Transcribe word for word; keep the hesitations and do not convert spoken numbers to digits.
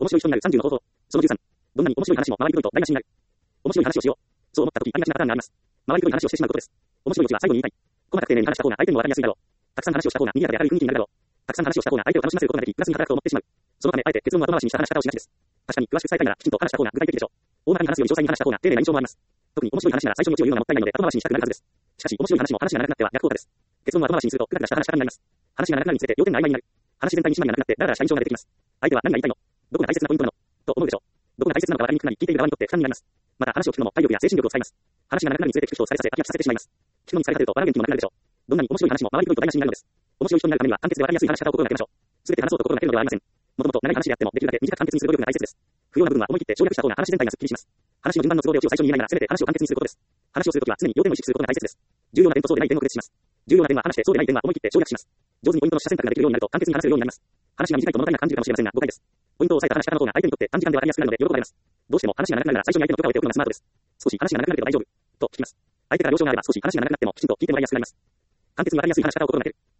面白い人になるさんじゅうの方法。そのじゅうさん。どんなに面白い話も周り広いと台無しになる。面白い話をしよう。そう思ったとき、ありがちなパターンがあります。周り広い話をしてしまうことです。面白いオチは最後に言いたい。細かく丁寧に話した方が相手にもわかりやすいだろう。たくさん話をした方が賑やかで明るい雰囲気になるだろう。たくさん話をした方が相手を楽しませることができ、プラスに働くと思ってしまう。そのため、あえて結論を後回しにした話し方をしがちです。確かに詳しく伝えたいなら、きちんと話した方が具体的でしょう。大まかに話すより詳細に話した方が丁寧な印象もあります。特に面白い話なら最初にオチを言うのがもったいないので後回しにしたくなるはずです。しかし、面白い話も話が長くなっては逆効果です。結論を後回しにすると、ぐだぐだした話し方になります。話が長くなるにつれて要点が曖昧になる。話全体に締まりがなくなって、だらだらした印象が出てきます。相手は何が言いたいの？どこが大切なポイントなの？と思うでしょう。どこが大切なのか分かりにくくなり、聞いている側にとって負担になります。また話を聞くのも体力や精神力を使います。話が長くなるにつれて聞く人を疲れさせ、飽き飽きさせてしまいます。聞くのに疲れさせると笑う元気もなくなるでしょう。どんなに面白い話も周り広いと台無しになるのです。面白い人になるためには簡潔で分かりやすい話し方を心がけましょう。すべて話そうと心がけるのではありません。もともと長い話であってもできるだけ短く簡潔にする努力が大切です。不要な部分は思い切って省略した方が話全体がスッキリします。話の順番の都合でオチを最初に言えないならせめて話を簡潔にすることです。話をするときは常に要点を意識することが大切です。重要な点とそうでない点を区別します。重要な点は話してそうでない点は思い切って省略します。上手にポイントの下選択ができるようになると簡潔に話せるようになります。話が短いと物足りなく感じるかもしれませんが誤解です。ポイントを押さえた話し方の方が相手にとって短時間で分かりやすくなるので喜ばれます。どうしても話が長くなるなら最初に相手の許可を得ておくのがスマートです。少し話が長くなるけど大丈夫と聞きます。相手から了承があれば少し話が長くなってもきちんと聞いてもらいやすくなります。簡潔に分かりやすい話し方を心がける。